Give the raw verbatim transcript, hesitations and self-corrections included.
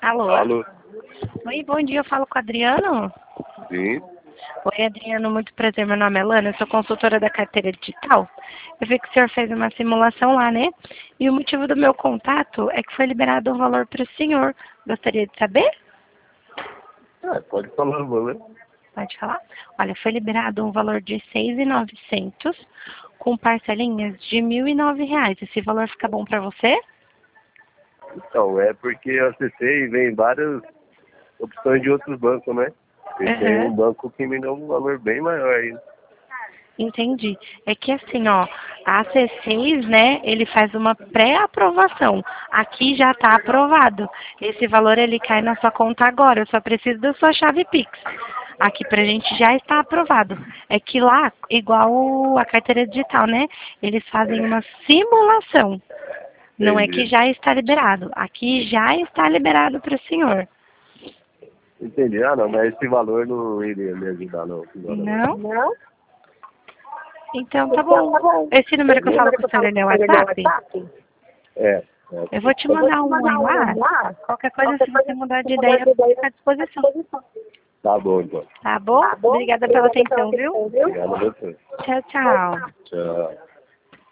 Alô? Alô? Oi, bom dia, eu falo com o Adriano? Sim. Oi, Adriano, muito prazer, meu nome é Lana, eu sou consultora da carteira digital. Eu vi que o senhor fez uma simulação lá, né? E o motivo do meu contato é que foi liberado um valor para o senhor. Gostaria de saber? É, pode falar o valor. Pode falar? Olha, foi liberado um valor de seis mil e novecentos com parcelinhas de mil e nove reais. Esse valor fica bom para você? Então, é porque eu acessei e vem várias opções de outros bancos, né? E Uhum. tem um banco que me deu um valor bem maior ainda. Entendi. É que assim, ó, a C seis, né, ele faz uma pré-aprovação. Aqui já está aprovado. Esse valor, ele cai na sua conta agora. Eu só preciso da sua chave Pix. Aqui pra gente já está aprovado. É que lá, igual a carteira digital, né, eles fazem uma simulação. Não é que Entendi. já está liberado. Aqui já está liberado para o senhor. Entendi. Ah, não, mas esse valor não iria me ajudar, não. Esse valor. Não? Não? Então tá Então, bom. tá bom. Esse número que eu Esse falo número com que o eu falo senhor, ele é o com ele é o WhatsApp? WhatsApp? É. é. Eu vou te Eu vou mandar te um mandar oi um lá. link lá. Qualquer coisa, Qualquer se coisa, você mudar se de mudar ideia, de ideia, fica à fica à disposição. disposição. Tá bom, então. Tá bom? Tá bom? Obrigada pela Obrigada pela atenção, viu? atenção, viu? Obrigado a você. Tchau, tchau. Tchau.